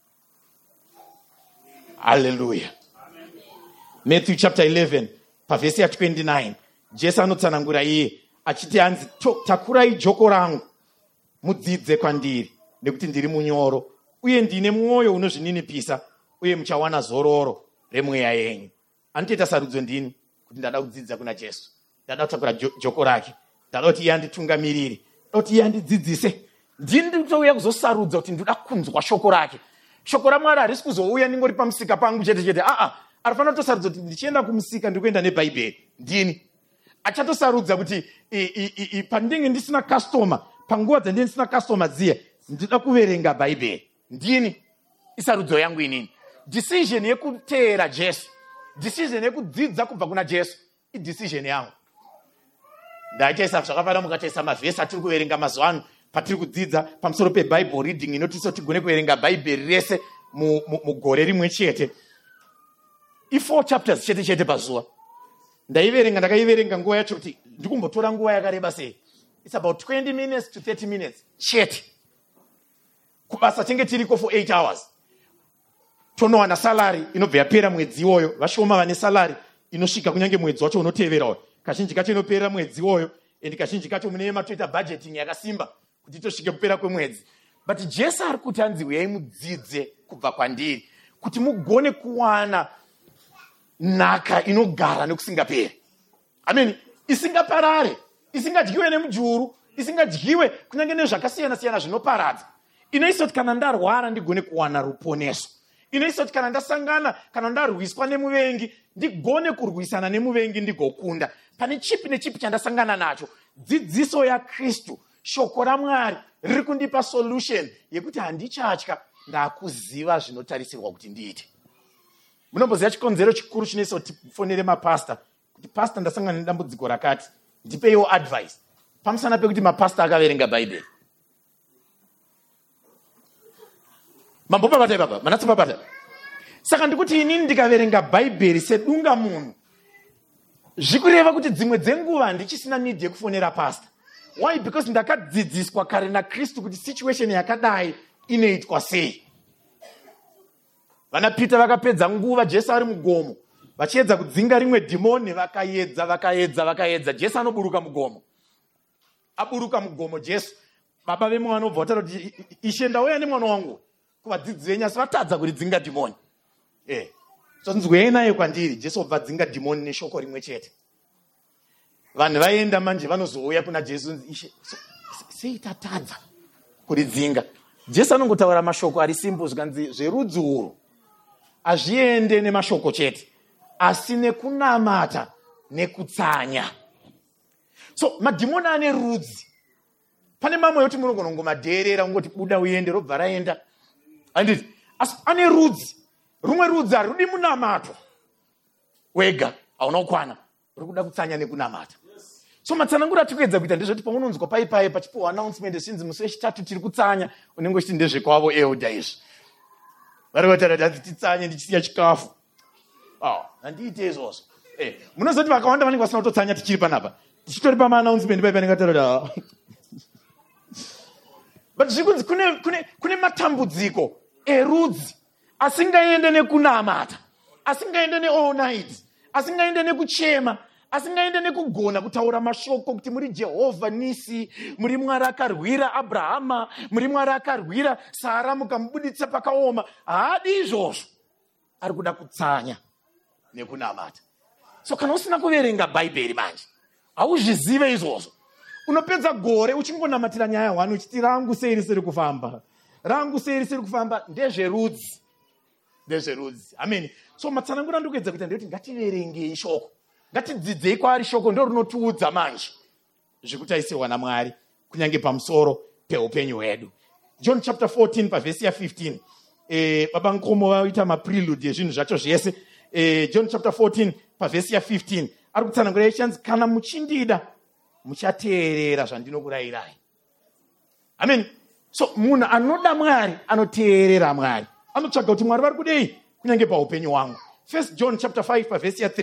Hallelujah. Matthew chapter eleven, pavhesi ya twenty-nine. Jesu anotsanangura iye achiti anzi takurai joko rangu mudzidze kwandiri nekuti ndiri munyoro uye ndine mwoyo unozvininipisa uye muchawana zororo remweya yenyu. Anotoita sarudzo ndini kuti ndada kudzidza kuna Jesu. Ndada kutakura joko rake. Ndada kuti iye anditungamirire. Ndada kuti iye andidzidzise. Ndini nditouya kuzosarudza kuti ndoda kunzwa shoko rake. Shoko raMwari harisi kuzouya ningori pamusika pangu chete chete. Ah ah. Arifana kutosarudza kuti ndichienda kumusika ndikuenda neBhaibheri. Ndini achatosarudza kuti pandinge ndisina customer, panguva dzandinge ndisina customer dziye, ndinoda kuverenga Bhaibheri. Ndini isarudzo yangu inini. Decision yekuteera Jesu, decision yekudzidza kubva kuna Jesu, i decision yangu. Ndachaisa zvakafana mukachaisa mavhesi atiri kuverenga mazuva ano patiri kudzidza pamusoro peBible reading inotiso tigone kuverenga Bhaibheri rese mugore rimwe chete. I four chapters chete chete pazuva. Ndaiverenga ndakaiverenga nguva yacho kuti ndikumbotora nguva yakareba sei. It's about twenty minutes to thirty minutes chete. Kubasa tenge tiriko for eight hours. Tonowana salary inobva yapera mwedzi iwoyo. Vashoma vane salary inosvika kunyange mwedzi wacho unoteverawo. Kazhinji kacho inopera mwedzi iwoyo and kazhinji kacho mune matoita budgeting yakasimba kuti tosvike kupera kwemwedzi. But Jesu ari kuti anzi uyai mudzidze kubva kwandiri kuti mugone kuwana nhaka inogara nekusingaperi. Amen. Isingaparare, isingadyiwe nemujuru, isingadyiwe kunyange nezvakasiyana siyana zvinoparadza. Inoisa kuti kana ndarwara ndigone kuwana ruponeso. Inoisa kuti kana ndasangana, kana ndarwiswa nemuvengi, ndigone kurwisana nemuvengi ndigokunda. Pane chipi nechipi chandasangana nacho, dzidziso ya Kristu, shoko raMwari riri kundipa solution yekuti handichatya, ndakuziva zvinotarisirwa kuti ndiite. Munomboziva chikonzero chikuru chinoisa kuti tifonere mapasta kuti pastor ndasangana nedambudziko rakati, ndipeiwo advice pamusana pekuti mapasta akaverenga Bhaibheri. Mambo papata baba, manatsa papata. Saka ndikuti inini ndikaverenga Bhaibheri sedunga munhu, zvikureva kuti dzimwe dzenguva ndichisina need yekufonera pastor. Why? Because ndakadzidziswa kare naKristu kuti situation yakadai inoitwa sei. Vana Peter vakapedza nguva Jesu ari mugomo, vachiedza kudzinga rimwe dhimoni, vakaedza vakaedza vakaedza. Jesu anoburuka mugomo. Aburuka mugomo Jesu. Baba vemwe anobva vataura kuti Ishe ndauya nemwana wangu kuvadzidzi venyu asi vatadza kuridzinga dhimoni. Eh. So nzwei naye kwandiri. Jesu obva dzinga dhimoni neshoko rimwe chete. Vanhu vaenda manje vanozouya kuna Jesu, Ishe sei tatadza kuridzinga. Jesu anongotaura mashoko ari simple zvikanzi zverudzi urwu hazviende nemashoko chete, asi nekunamata nekutsanya. So madhimoni ane rudzi. Pane mamwe yoti munogona kungomadheerera ungoti buda uende robva raenda. Handiti, asi ane rudzi. Rumwe rudzi harudi munamato wega, hauna kukwana, ruri kuda kutsanya nekunamata. So matsanangura atikuedza kuita ndezvoti paunonzwa pai pai pachipuwa announcement zvinzi musi wechitatu tiri kutsanya, unenge uchiti ndezvekwavo elder izvi. Vari kutaura kuti titsanye ndichisiya chikafu. Ah, handiite izvozvo. Eh, munozoti vakawanda vanenge vasina kutotsanya tichiri panapa. Tichitori pama announcement pai panenge taura. But zvikunzi kune kune kune matambudziko erudzi asingaende nekunamata, asingaende ne all night, asingaende nekuchema, asingaende nekugona kutaura mashoko kuti muri Jehovha nisi, muri Mwari akarwira Abrahama, muri Mwari akarwira Sara mukamubuditsa pakaoma. Haadi izvozvo. Ari kuda kutsanya nekunamata. So kana usina kuverenga Bhaibheri manje, hauzvizive izvozvo. Unopedza gore uchingonamatira nyaya one uchiti rangu sei risiri kufamba. Rangu sei risiri kufamba ndezverudzi. Ndezverudzi. Amen. So matsanangura ndikuedza kuita ndekuti ngativerenge shoko. Ngatidzidzei kwaari shoko ndo rinotiudza manje zvikutaisirwa naMwari kunyange pamusoro peupenyu hwedu. John chapter fourteen pavhesi ya fifteen. Eh, baba Nkomo vaita maprelude yezvinhu zvacho zvese. Eh, John chapter fourteen pavhesi ya fifteen. Ari kutsanangura echanzi kana muchindida muchateerera zvandinokurayirai. Amen. So munhu anoda Mwari anoteerera Mwari. Anotsvaga kuti Mwari vari kudei kunyange paupenyu hwangu. First John chapter five pavhesi ya three.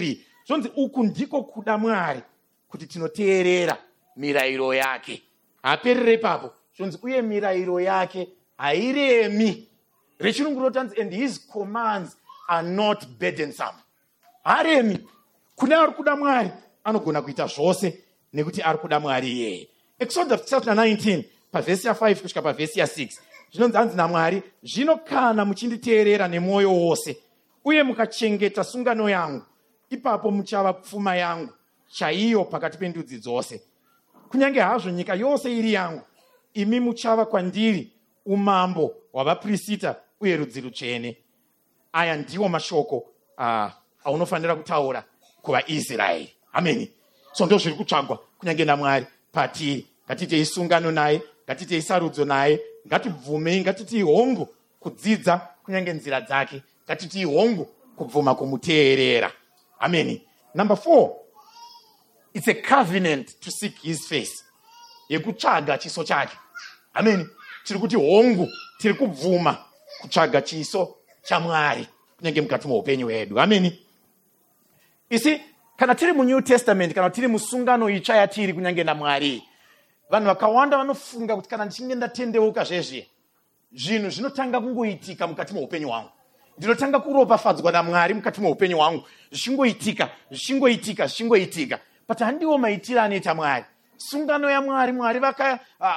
Zvonzi uku ndiko kuda Mwari, kuti tinoteerera mirayiro yake. Haperere ipapo. Zvonzi uye mirayiro yake hairemi. Rechirungu rotanzi, and his commands are not burdensome. Haremi. Kune ari kuda Mwari anogona kuita zvose nekuti ari kuda Mwari iyeye. Exodus chapter nineteen pavhesi ya five kusvika pavhesi ya six. Zvinonzi hanzi naMwari, zvino kana muchinditeerera nemwoyo wose uye mukachengeta sungano yangu, ipapo muchava pfuma yangu chaiyo pakati pendudzi dzose. Kunyange hazvo nyika yose iri yangu, imi muchava kwandiri umambo hwavaprista uye rudzi rutsvene. Aya ndiwo mashoko uh, aunofanira kutaura kuvaIsraeri. Amen. So ndo zviri kutsvagwa kunyange naMwari patiri. Ngatitei sungano naye, ngatitei sarudzo naye, ngatibvumei, ngatitei hongu kudzidza kunyange nzira dzake, ngatitei hongu kubvuma kumuteerera. Amen. Number four, it's a covenant to seek his face. Yekutsvaga chiso chake. Amen. Tiri kuti hongu, tiri kubvuma kutsvaga chiso chaMwari kunyange mukati muupenyu hwedu. Amen. You see, kana tiri mu New Testament, kana tiri musungano itsva yatiri kunyange naMwari, vanhu vakawanda vanofunga kuti kana ndichinge ndatendeuka zvezve, zvinhu zvinotanga kungoitika mukati muupenyu hwangu. Ndinotanga kuropafadzwa naMwari mukati muupenyu hwangu. Zvichingoitika, zvichingoitika, zvichingoitika. But handiwo maitiro anoita Mwari. Sungano yaMwari, Mwari vaka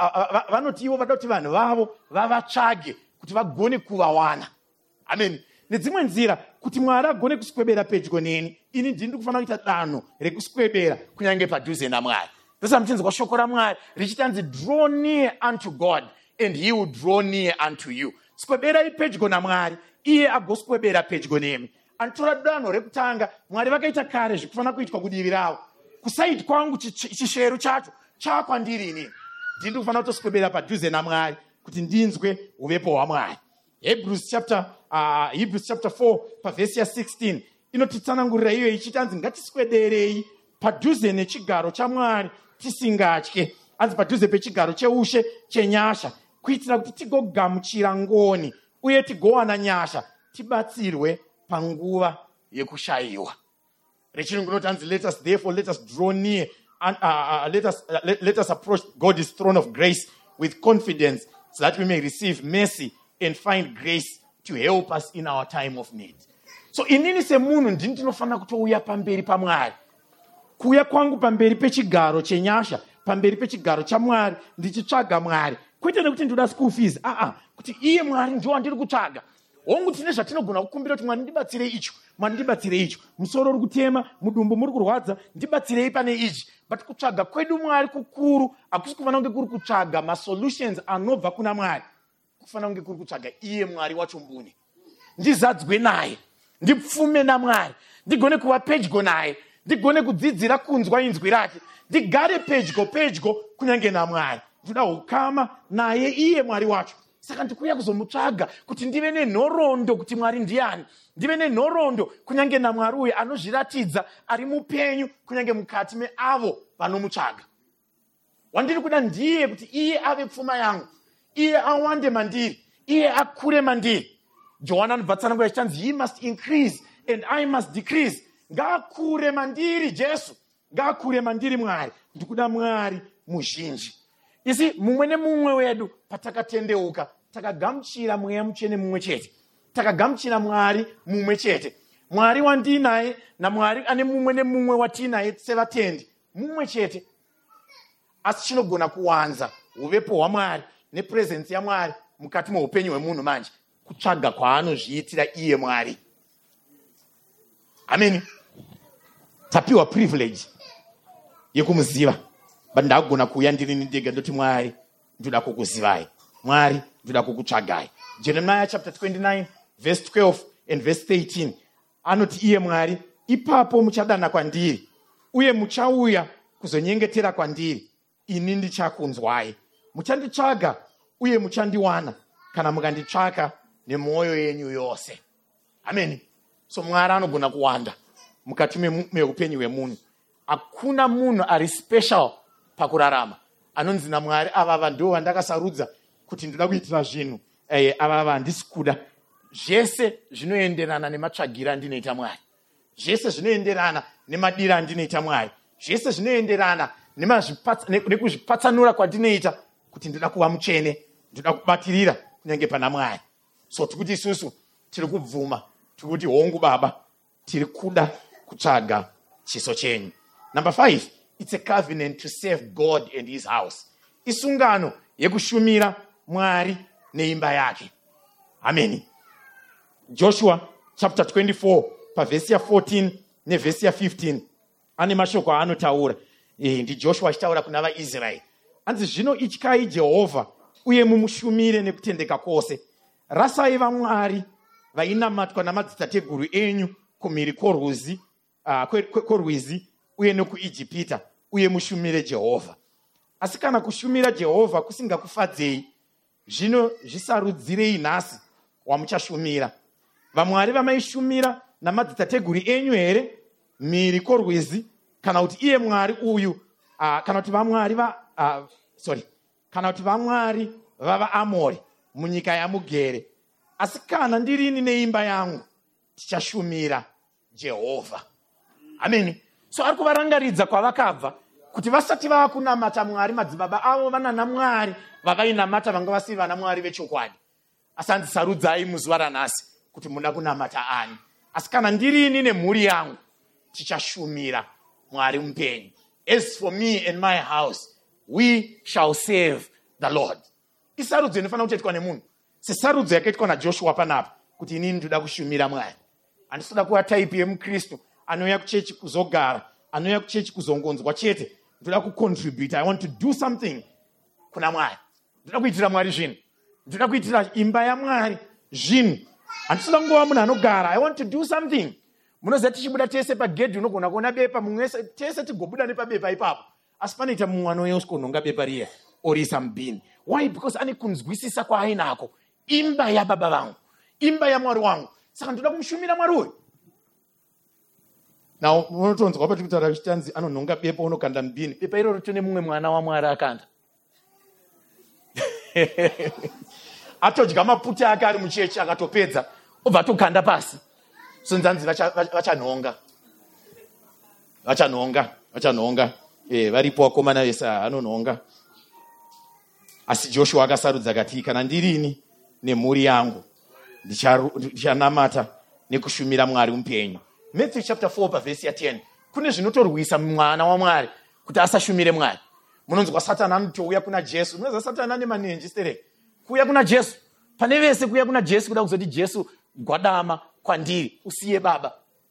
vanoti ivo vada kuti vanhu vavo vavatsvage kuti vagone kuvawana. Amen. Nedzimwe nzira kuti Mwari agone kuswebera pedyo neni, ini ndini ndikufanira kuita danho rekuswebera kunyange padhuze naMwari. Ndosa muchinzwa shoko raMwari richitanzi draw near unto God and he will draw near unto you. Sweberai pedyo naMwari, iye agoswebera pedyo nemi. Antora danho rekutanga, Mwari vakaita kare zvikufanira kuitwa kudivi ravo. Kusaiti kwangu chishero chacho chakwandiri inini. Ndini ndikufanira kutoswebera padhuze naMwari kuti ndinzwe uvepo hwaMwari. Hebrews chapter uh, Hebrews chapter four pavhesi ya sixteen inotitsanangurira iyo ichitanzi ngatiswederei padhuze nechigaro chaMwari tisingatye, anzi padhuze pechigaro cheushe chenyasha, kuitira kuti tigogamuchira ngoni uye tigowana nyasha, tibatsirwe panguva yekushayiwa. Rechirungu notanzi, let us therefore let us draw near and uh, uh, let us uh, let, let us approach God's throne of grace with confidence, so that we may receive mercy and find grace to help us in our time of need. So inini semunhu ndini ndinofanira kutouya pamberi paMwari. Kuuya kwangu pamberi pechigaro chenyasha, pamberi pechigaro chaMwari ndichitsvaga Mwari. Kwete nekuti ndoda school fees, ah ah, kuti iye Mwari ndiye wandiri kutsvaga. Hongu tine zvatinogona kukumbira kuti Mwari ndibatsirei icho, Mwari ndibatsirei icho. Musoro uri kutema, mudumbu muri kurwadza, ndibatsirei pane ichi. But kutsvaga kwedu Mwari kukuru akusi kufanira kunge kuri kutsvaga ma solutions anobva kuna Mwari. Kufanira kunge kuri kutsvaga iye Mwari wacho mbune. Ndizadzwe naye, ndipfume naMwari, ndigone kuva pedyo naye, ndigone kudzidzira kunzwa inzwi rake, ndigare pedyo pedyo kunyange naMwari. Ndoda ukama naye iye Mwari wacho. Saka ndikuya kuzomutsvaga kuti ndive nenhoroondo kuti Mwari ndiani, ndive nenhoroondo kunyange naMwari uye anozviratidza ari mupenyu kunyange mukati meavo vanomutsvaga. Wandiri kuda ndiye kuti iye ave pfuma yangu, iye awande mandiri, iye akure mandiri. John anobva tsanangura achichanzi, he must increase and I must decrease. Ngaakure mandiri Jesu, ngaakure mandiri Mwari. Ndikuda Mwari muzhinji. Isi mumwe nemumwe wedu patakatendeuka takagamuchira Mweya Mutsvene mumwe chete, takagamuchira Mwari mumwe chete. Mwari wandinaye naMwari ane mumwe nemumwe watinaye sevatendi mumwe chete. Asi chinogona kuwanza uvepo hwaMwari nepresence yaMwari mukati muupenyu hwemunhu manje, kutsvaga kwaanozviitira iye Mwari. Amen. Tapiwa privilege yekumuziva. But ndagona kuuya ndirini ndega ndoti Mwari ndoda kukuzivai, Mwari ndoda kukutsvagai. Jeremiah chapter twenty-nine verse twelve and verse thirteen anoti iye Mwari, ipapo muchadana kwandiri uye muchauya kuzonyengetera kwandiri, ini ndichakunzwai. Muchanditsvaga uye muchandiwana kana mukanditsvaka nemwoyo yenyu yose. Amen. So Mwari anogona kuwanda mukati meupenyu hwemunhu. Hakuna munhu ari special pakurarama anonzi naMwari, avava ndo vandakasarudza kuti ndoda kuitira zvinhu, eh, avava handisi kuda. Zvese zvinoenderana nematsvagira andinoita Mwari. zvese zvinoenderana nemadiro andinoita Mwari, zvese zvinoenderana nekuzvipatsanura kwandinoita kuti ndoda kuva mutsvene, ndoda kubatirira kunyange pana Mwari. So tikuti isusu tiri kubvuma, tikuti hongu Baba, tiri kuda kutsvaga chiso chenyu. Number five, it's a covenant to serve God and his house. Isungano yekushumira Mwari neimba yake. Amen. Joshua chapter twenty-four, pa verse ya fourteen ne verse ya fifteen. Ane mashoko anotaura. Eh, ndi Joshua achitaura kuna vaIsraeri. Anzi zvino ityai Jehovha uye mumushumire nekutendeka kwose. Rasai vamwari vainamatwa namadzitateguru enyu kumhiri kworwizi, uh, kworwizi uye nokuIjipita, uye mushumire Jehovha. Asi kana kushumira Jehovha kusingakufadzei, zvino zvisarudzirei nhasi wamuchashumira. Vamwari vamaishumira namadzitateguru enyu here mhiri kworwizi, kana kuti iye Mwari uyu, uh, kana kuti vamwari va uh, sorry, kana kuti vamwari vavaAmori munyika yamugere. Asi kana ndirini neimba yangu tichashumira Jehovha. Amen. So ari kuvarangaridza kwavakabva kuti vasati vava kunamata Mwari, madzibaba avo vanana Mwari vavainamata vanga vasi vana Mwari vechokwadi. Asi andisarudzai muzuva ranhasi kuti muda kunamata ani. Asi kana ndirini nemhuri yangu tichashumira Mwari mupenyu. As for me and my house, we shall serve the Lord. Isarudzo inofanira kuchaitwa nemunhu. Sesarudzo yakaitwa naJoshua panapa kuti inini ndoda kushumira Mwari. Handisoda kuva type yemuKristu anouya kuchechi kuzogara, anouya kuchechi kuzongonzwa chete. Ndoda kucontribute. I want to do something kuna Mwari. Ndoda kuitira Mwari zvinhu. Ndoda kuitira imba yaMwari zvinhu. Handisoda kungova munhu anogara. I want to do something. Munoziva tichibuda tese pagedhi unogona kuona bepa, mumwe tese tigobuda nepabepa ipapo. Asi panoita mumwe anouya usikonhonga bepa riya oriisa mubhini. Why? Because ane kunzwisisa kwaainako. Imba yababa vangu, imba yaMwari wangu. Saka ndoda kumushumira Mwari uyu. Now unotonzwa pati kutaura kuchitanzi anonhonga bepa unokanda mubhini. Bepa iroro tone mumwe mwana waMwari akanda. Atodya maputa ake ari muchechi akatopedza obva atokanda pasi. So nzanzi vachanhonga. Vachanhonga, vachanhonga. Eh, varipo vakomana vese anonhonga. Asi Joshua akasarudza akati kana ndirini nemhuri yangu ndichanamata nekushumira Mwari mupenyu. Matthew chapter four pa verse ya ten. Kune zvinotorwisa mwana waMwari kuti asashumire Mwari. Munonzwa Satani anotouya kuna Jesu. Munoziva Satani ane manenji stereke. Kuuya kuna Jesu. Pane vese kuuya kuna Jesu kuda kuzoti Jesu gwadama kwandiri usiye baba.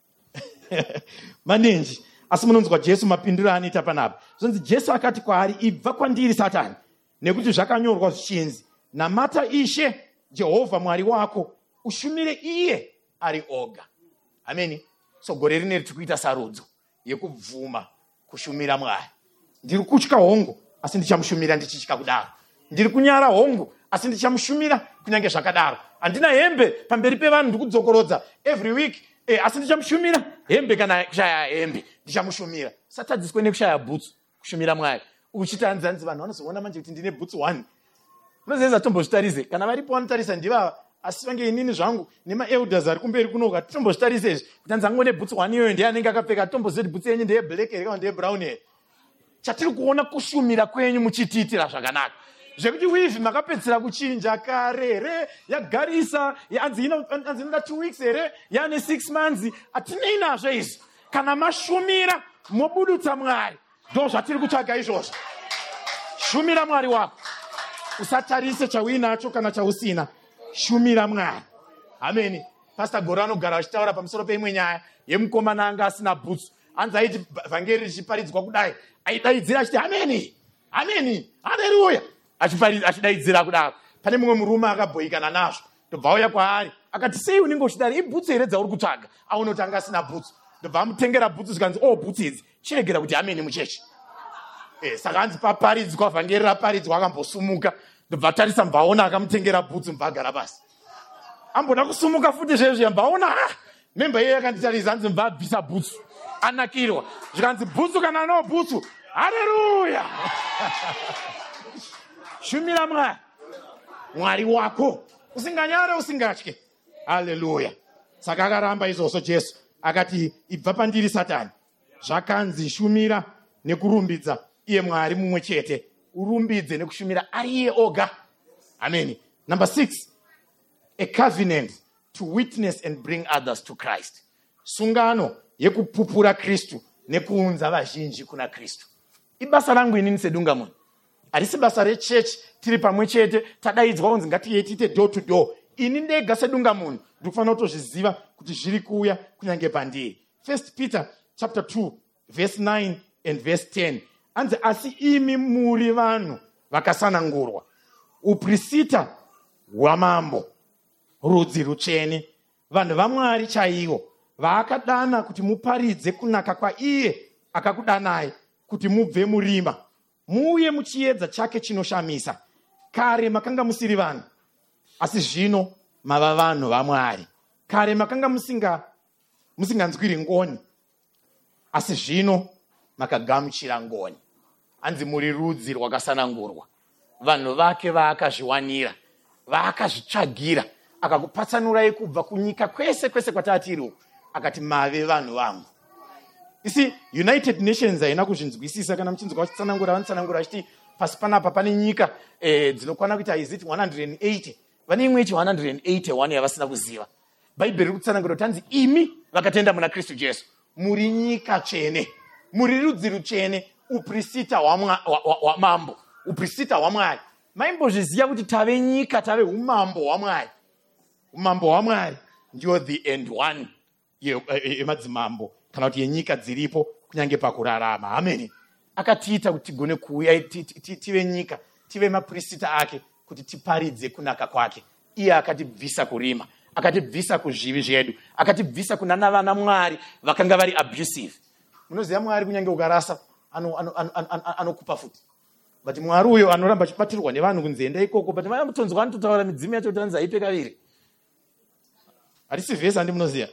Manenji. Asi munonzwa Jesu mapindiro anoita panapa. Zvonzi Jesu akati kwaari, ibva kwandiri Satani, nekuti zvakanyorwa zvichinzi, namata Ishe Jehovha Mwari wako, ushumire iye ari oga. Amen. So gore rineri tikuita sarudzo yekubvuma kushumira Mwari. Ndiri kutya hongu asi ndichamushumira ndichitya kudaro. Ndiri kunyara hongu asi ndichamushumira kunyange zvakadaro. Handina hembe pamberi pevanhu ndikudzokorodza every week, eh, asi ndichamushumira hembe kana kushaya hembe ndichamushumira. Satadziswe nekushaya bhutsu kushumira Mwari. Uchitanzanzi vanhu vanozoona manje kuti ndine bhutsu one. Unozeza tombozvitarise kana varipo vanotarisa ndivava, asi vange inini zvangu nemaelders ari kumberi kunoka tombozvitarise izvi kuti nzangone bhutsu one iyoyo ndiye anenge akapfeka, tombozoti bhutsu yenyu ndeye black here kana ndeye brown here. Chatiri kuona kushumira kwenyu muchitiitira zvakanaka. Zvekuti wivi makapedzera kuchinja kare here, yagarisa, yanzi inoda two weeks here, yane six months, atinei nazvo izvi. Kana mashumira mobudutsa Mwari. Ndo zvatiri kutsvaga izvozvo. Shumira Mwari wako. Usatarise chauinacho kana chausina. Shumira Mwari. Amen. Pastor Gorano anogara achitaura pamusoro peimwe nyaya yemukomana anga asina bhutsu. Anzi aiti vhangeri richiparidzwa kudai, aidaidzira achiti amen. Amen. Haleluya. Achidaidzira kudaro. Pane mumwe murume akabhoikana nazvo. Ndobva auya kwaari. Akati sei unenge uchidari, ibhutsu here dzauri kutsvaga? Aona kuti anga asina bhutsu. Ndobva amutengera bhutsu zvikanzi oh bhutsu idzi chiregera kuti amen muchechi. Eh, saka anzi paparidzwa, vhangeri raparidzwa, akambosumuka. Ndobva atarisa mbaona akamutengera bhutsu mbva agara pasi. Amboda kusumuka futi zvezvi mbaona ah memba iye akanditarisa anzi mbva abvisa bhutsu. Anakirwa. Zvikanzi bhutsu kana no bhutsu. Haleluya. Shumira Mwari. Mwari wako. Usinganyare usingatye. Haleluya. Saka akaramba izvozvo Jesu. akati, ibva pandiri Satani, zvakanzi shumira nekurumbidza iye Mwari mumwe chete, urumbidze nekushumira ari iye oga. Amen. Number six, a covenant to witness and bring others to Christ. Sungano yekupupura Kristu nekuunza vazhinji kuna Kristu. Ibasa rangu inini sedungamunhu. Harisi basa rechurch tiri pamwe chete tadaidzwa kunzi ngatiite door to door. Ini ndega sedungamunhu ndikufanira kutozviziva kuti zviri kuuya kunyange pandiri. First Peter chapter two verse nine and verse ten. Anzi asi imi muri vanhu vakasanangurwa, uprista hwamambo, rudzi rutsvene, vanhu vaMwari chaivo, vaakadana kuti muparidze kunaka kwaiye akakudanai kuti mubve murima muuye muchiedza chake chinoshamisa. Kare makanga musiri vanhu, asi zvino mava vanhu vaMwari. Kare makanga musinga musinganzwiri ngoni, asi zvino makagamuchira ngoni. Anzi muri rudzi rwakasanangurwa, vanhu vake vaakazviwanira, vaakazvitsvagira, akakupatsanurai kubva kunyika kwese kwese kwatatiri, akati mave vanhu vangu. You see, United Nations haina kuzvinzwisisa kana muchinzwa vachitsanangura vanotsanangura vachiti pasi panapa pane nyika eh, dzinokwana kuita is it one hundred eighty. Vane imwe ichi one hundred eighty-one yavasina kuziva. Bhaibheri riri kutsanangura kuti anzi imi vakatenda muna Kristu Jesu muri nyika tsvene, muri rudzi rutsvene, uprista hwamambo, uprista hwaMwari. Maimbozviziva kuti tave nyika, tave umambo hwaMwari. Umambo hwaMwari ndio the end one yemadzimambo kana kuti yenyika dziripo kunyange pakurarama. Amen. Akatiita kuti tigone kuuya tive nyika, tive maprista ake kuti tiparidze kunaka kwake. Iye akatibvisa kurima, akatibvisa kuzvivi zvedu, akatibvisa kunana vana Mwari vakanga vari abusive. Munoziva Mwari kunyange ukarasa anokupa futi. But Mwari uyo anoramba achibatirwa nevanhu kunzenda ikoko, but vanotonzwa anototaura midzimu yacho kuti anzi aipe kaviri. Harisi vhesi handimunoziva.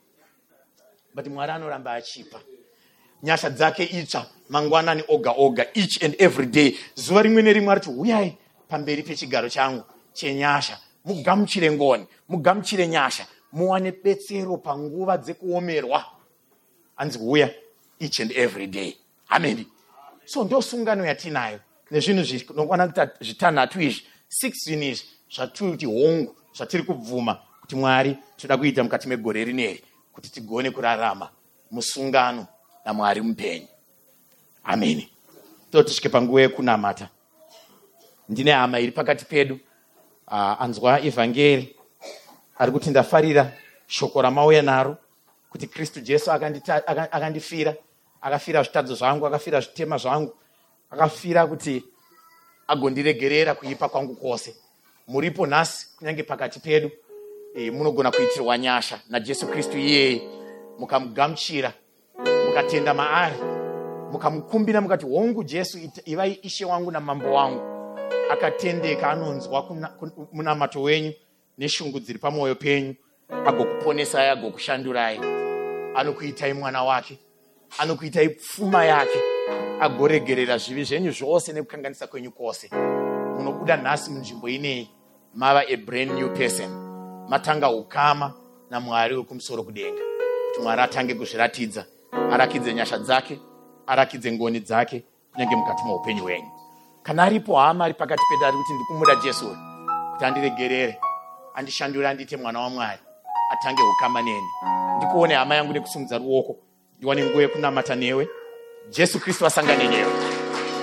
But Mwari anoramba achipa. Nyasha dzake itsva mangwanani oga oga, each and every day. Zuva rimwe nerimwe ariti uyai pamberi pechigaro changu chenyasha, mugamuchire ngoni, mugamuchire nyasha, muwane betsero panguva dzekuomerwa. Anzi uya each and every day. Amen. So ndo sungano yatinayo nezvinhu zvinokwana kuita zvitanhatu izvi, six zvinhu izvi zvatiri kuti hongu, zvatiri kubvuma kuti Mwari toda kuita mukati megore rineri kuti tigone kurarama musungano naMwari mupenyu. Amen. Totisvike panguva yekunamata. Ndine hama iri pakati pedu, uh, anzwa evhangeri, ari kuti ndafarira shoko ramauya naro kuti Kristu Jesu akandifira, akafira zvitadzo zvangu, akafira zvitema zvangu, akafira kuti agondiregerera kuipa kwangu kwose. Muripo nhasi kunyange pakati pedu, e, munogona kuitirwa nyasha naJesu Kristu iyeye, mukamugamuchira, mukatenda maari, mukamukumbira mukati hongu Jesu ivai ishe wangu namambo wangu. Akatendeka, anonzwa munamato wenyu neshungu dziri pamwoyo penyu, agokuponesai, agokushandurai, anokuitai mwana wake, anokuitai pfuma yake, agoregerera zvivi zvenyu zvose nekukanganisa kwenyu kwose. Munobuda nhasi munzvimbo ineyi mava a brand new person, matanga ukama naMwari wekumusoro kudenga, kuti Mwari atange kuzviratidza, arakidze nyasha dzake, arakidze ngoni dzake kunyange mukati meupenyu hwenyu. Kana aripo hama ari pakati pedu ari kuti ndikumuda Jesu kuti andiregerere, andishandure, andite mwana waMwari, atange ukama neni, ndikuone hama yangu nekusumudza ruoko, ndiwane nguva yekunamata newe. Jesu Kristu asangane newe.